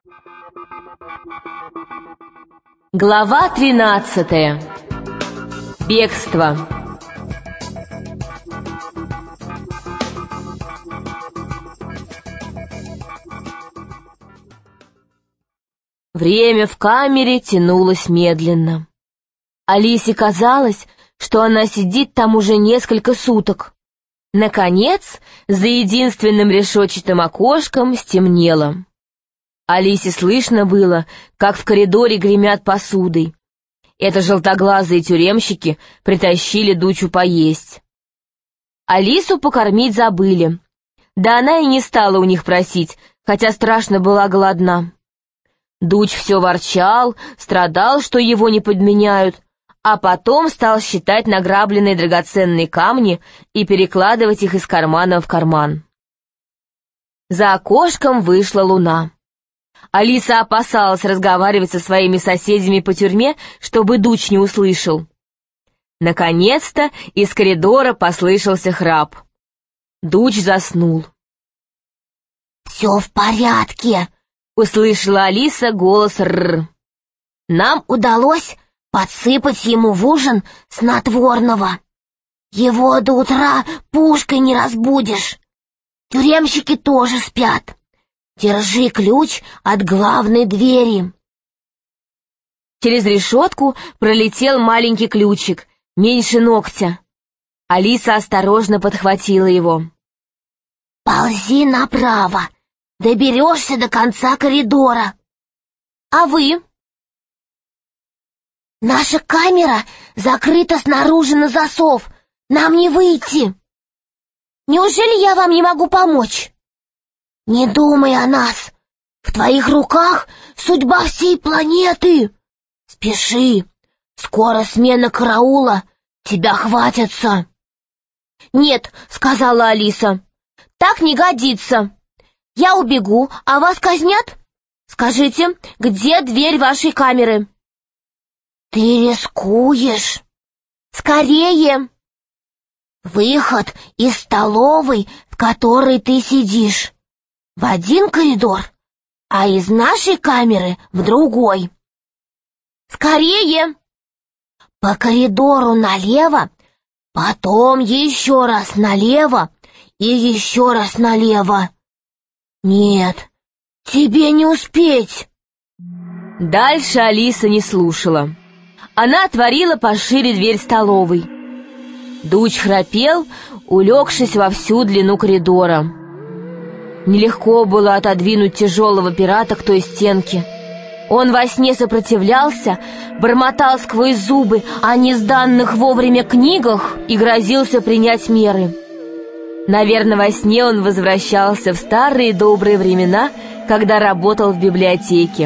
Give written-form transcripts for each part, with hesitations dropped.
Глава 13. Бегство. Время в камере тянулось медленно. Алисе казалось, что она сидит там уже несколько суток. Наконец, за единственным решетчатым окошком стемнело. Алисе слышно было, как в коридоре гремят посудой. Это желтоглазые тюремщики притащили Дучу поесть. Алису покормить забыли. Да она и не стала у них просить, хотя страшно была голодна. Дуч все ворчал, страдал, что его не подменяют, а потом стал считать награбленные драгоценные камни и перекладывать их из кармана в карман. За окошком вышла луна. Алиса опасалась разговаривать со своими соседями по тюрьме, чтобы Дуч не услышал. Наконец-то из коридора послышался храп. Дуч заснул. «Все в порядке», — услышала Алиса голос Рр. «Нам удалось подсыпать ему в ужин снотворного. Его до утра пушкой не разбудишь. Тюремщики тоже спят. Держи ключ от главной двери». Через решетку пролетел маленький ключик, меньше ногтя. Алиса осторожно подхватила его. «Ползи направо, доберешься до конца коридора. А вы?» «Наша камера закрыта снаружи на засов, нам не выйти. Неужели я вам не могу помочь?» «Не думай о нас. В твоих руках судьба всей планеты. Спеши, скоро смена караула, тебя хватятся». «Нет», — сказала Алиса, — «так не годится. Я убегу, а вас казнят? Скажите, где дверь вашей камеры?» «Ты рискуешь». «Скорее!» «Выход из столовой, в которой ты сидишь, в один коридор, а из нашей камеры в другой». «Скорее!» «По коридору налево, потом еще раз налево и еще раз налево. Нет, тебе не успеть». Дальше Алиса не слушала. Она отворила пошире дверь столовой. Дуч храпел, улегшись во всю длину коридора. Нелегко было отодвинуть тяжелого пирата к той стенке. Он во сне сопротивлялся, бормотал сквозь зубы о несданных вовремя книгах и грозился принять меры. Наверное, во сне он возвращался в старые добрые времена, когда работал в библиотеке.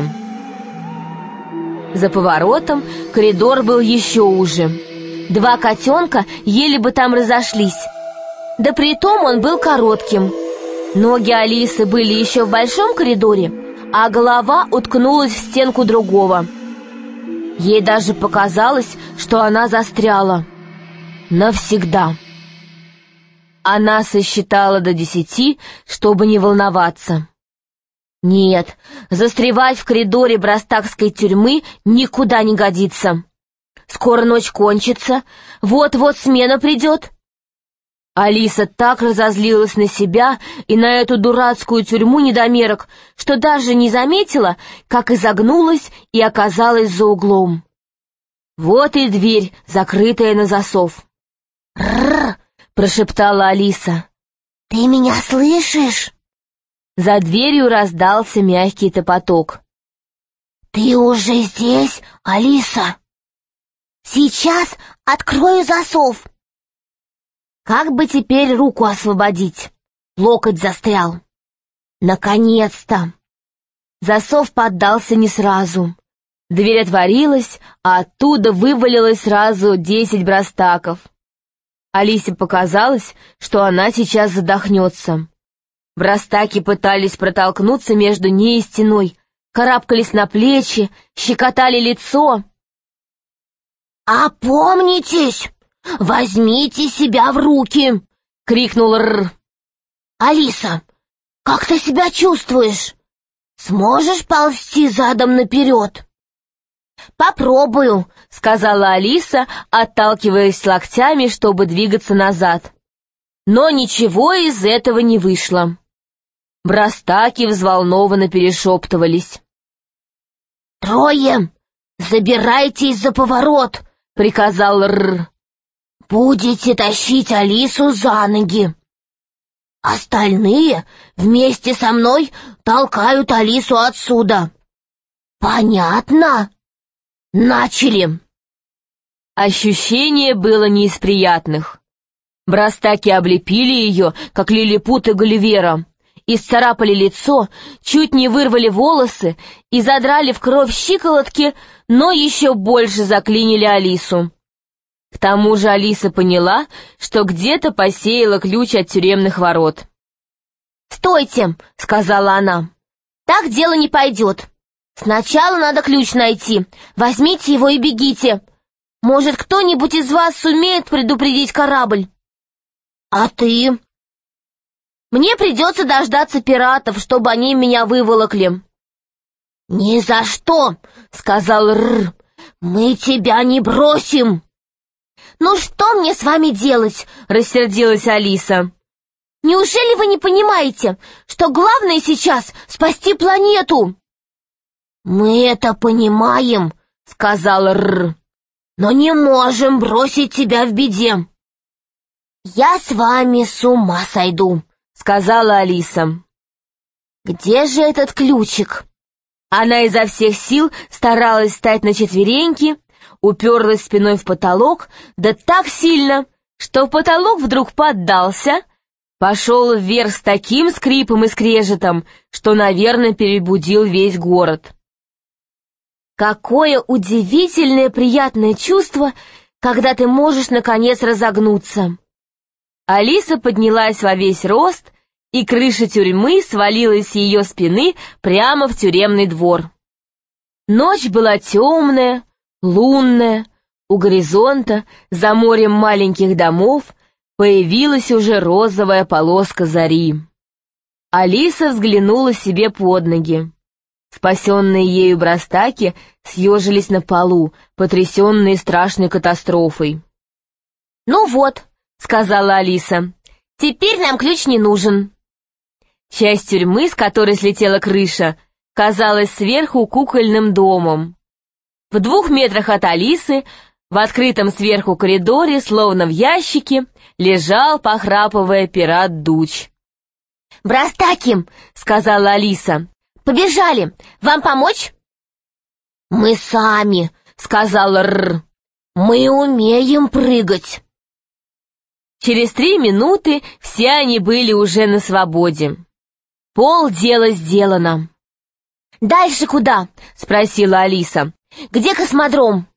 За поворотом коридор был еще уже. Два котенка еле бы там разошлись. Да притом он был коротким. Ноги Алисы были еще в большом коридоре, а голова уткнулась в стенку другого. Ей даже показалось, что она застряла. Навсегда. Она сосчитала до 10, чтобы не волноваться. Нет, застревать в коридоре брастакской тюрьмы никуда не годится. Скоро ночь кончится, вот-вот смена придет. Алиса так разозлилась на себя и на эту дурацкую тюрьму недомерок, что даже не заметила, как изогнулась и оказалась за углом. Вот и дверь, закрытая на засов. «Рррр!» — прошептала Алиса. «Ты меня слышишь?» За дверью раздался мягкий топоток. «Ты уже здесь, Алиса?» «Сейчас открою засов». Как бы теперь руку освободить? Локоть застрял. Наконец-то! Засов поддался не сразу. Дверь отворилась, а оттуда вывалилось сразу 10 брастаков. Алисе показалось, что она сейчас задохнется. Брастаки пытались протолкнуться между ней и стеной, карабкались на плечи, щекотали лицо. «Опомнитесь! Возьмите себя в руки!» — крикнул Рр. «Алиса, как ты себя чувствуешь?» Сможешь ползти задом наперед?» «Попробую», — сказала Алиса, отталкиваясь локтями, чтобы двигаться назад. Но ничего из этого не вышло. Брастаки взволнованно перешептывались. «Трое, забирайтесь за поворот», — приказал Рр. «Будете тащить Алису за ноги. Остальные вместе со мной толкают Алису отсюда. Понятно? Начали!» Ощущение было не из приятных. Брастаки облепили ее, как лилипуты Гулливера, исцарапали лицо, чуть не вырвали волосы и задрали в кровь щиколотки, но еще больше заклинили Алису. К тому же Алиса поняла, что где-то посеяла ключ от тюремных ворот. «Стойте!» — сказала она. «Так дело не пойдет. Сначала надо ключ найти. Возьмите его и бегите. Может, кто-нибудь из вас сумеет предупредить корабль? А ты?» «Мне придется дождаться пиратов, чтобы они меня выволокли». «Ни за что!» — сказал Рр. «Мы тебя не бросим!» «Ну что мне с вами делать?» — рассердилась Алиса. «Неужели вы не понимаете, что главное сейчас — спасти планету?» «Мы это понимаем», — сказал Рр, «но не можем бросить тебя в беде». «Я с вами с ума сойду», — сказала Алиса. «Где же этот ключик?» Она изо всех сил старалась встать на четвереньки, уперлась спиной в потолок, да так сильно, что потолок вдруг поддался, пошел вверх с таким скрипом и скрежетом, что, наверное, перебудил весь город. Какое удивительное приятное чувство, когда ты можешь, наконец, разогнуться. Алиса поднялась во весь рост, и крыша тюрьмы свалилась с ее спины прямо в тюремный двор. Ночь была темная, лунная, у горизонта, за морем маленьких домов, появилась уже розовая полоска зари. Алиса взглянула себе под ноги. Спасенные ею брастаки съежились на полу, потрясенные страшной катастрофой. «Ну вот», — сказала Алиса, — «теперь нам ключ не нужен». Часть тюрьмы, с которой слетела крыша, казалась сверху кукольным домом. В 2 метрах от Алисы, в открытом сверху коридоре, словно в ящике, лежал, похрапывая, пират Дуч. «Брастаки», — сказала Алиса, — «побежали. Вам помочь?» «Мы сами», — сказал Рр. «Мы умеем прыгать». Через 3 минуты все они были уже на свободе. Полдела сделано. «Дальше куда?» — спросила Алиса. «Где космодром?»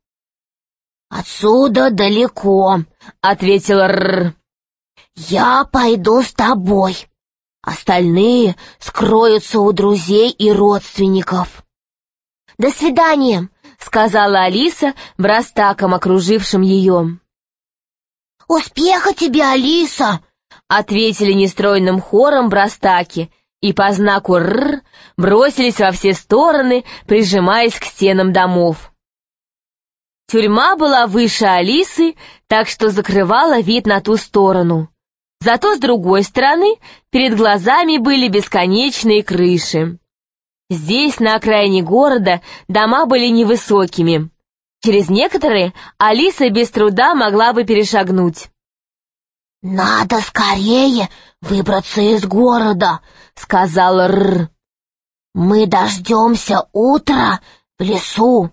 «Отсюда далеко», — ответил Рр. «Я пойду с тобой. Остальные скроются у друзей и родственников». «До свидания», — сказала Алиса брастакам, окружившим ее. «Успеха тебе, Алиса!» — ответили нестройным хором брастаки, и по знаку «Рр» бросились во все стороны, прижимаясь к стенам домов. Тюрьма была выше Алисы, так что закрывала вид на ту сторону. Зато с другой стороны перед глазами были бесконечные крыши. Здесь, на окраине города, дома были невысокими. Через некоторые Алиса без труда могла бы перешагнуть. «Надо скорее выбраться из города», — сказал Рр. «Мы дождемся утра в лесу».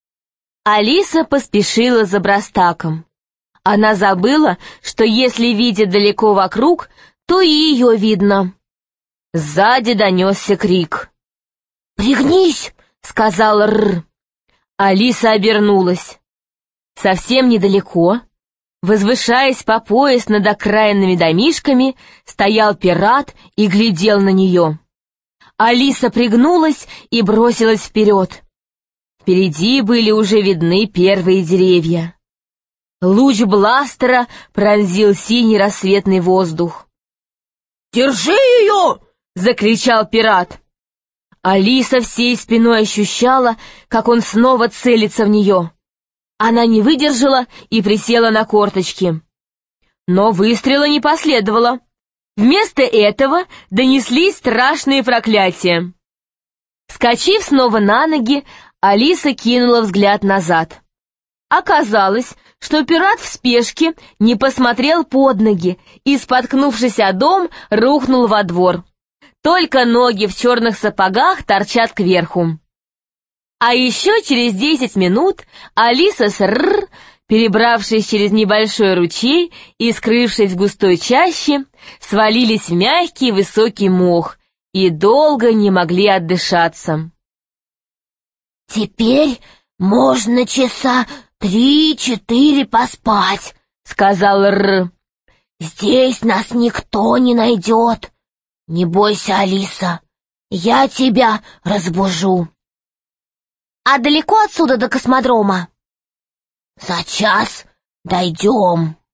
Алиса поспешила за брастаком. Она забыла, что если видит далеко вокруг, то и ее видно. Сзади донесся крик. «Пригнись!» — сказал Рр. Алиса обернулась. Совсем недалеко, возвышаясь по пояс над окраинными домишками, стоял пират и глядел на нее. Алиса пригнулась и бросилась вперед. Впереди были уже видны первые деревья. Луч бластера пронзил синий рассветный воздух. «Держи ее!» — закричал пират. Алиса всей спиной ощущала, как он снова целится в нее. Она не выдержала и присела на корточки. Но выстрела не последовало. Вместо этого донеслись страшные проклятия. Вскочив снова на ноги, Алиса кинула взгляд назад. Оказалось, что пират в спешке не посмотрел под ноги и, споткнувшись о дом, рухнул во двор. Только ноги в черных сапогах торчат кверху. А еще через 10 минут Алиса с Р, перебравшись через небольшой ручей и скрывшись в густой чаще, свалились в мягкий высокий мох и долго не могли отдышаться. «Теперь можно часа 3-4 поспать», — сказал Р. «Здесь нас никто не найдет. Не бойся, Алиса, я тебя разбужу». «А далеко отсюда до космодрома?» «За час дойдем».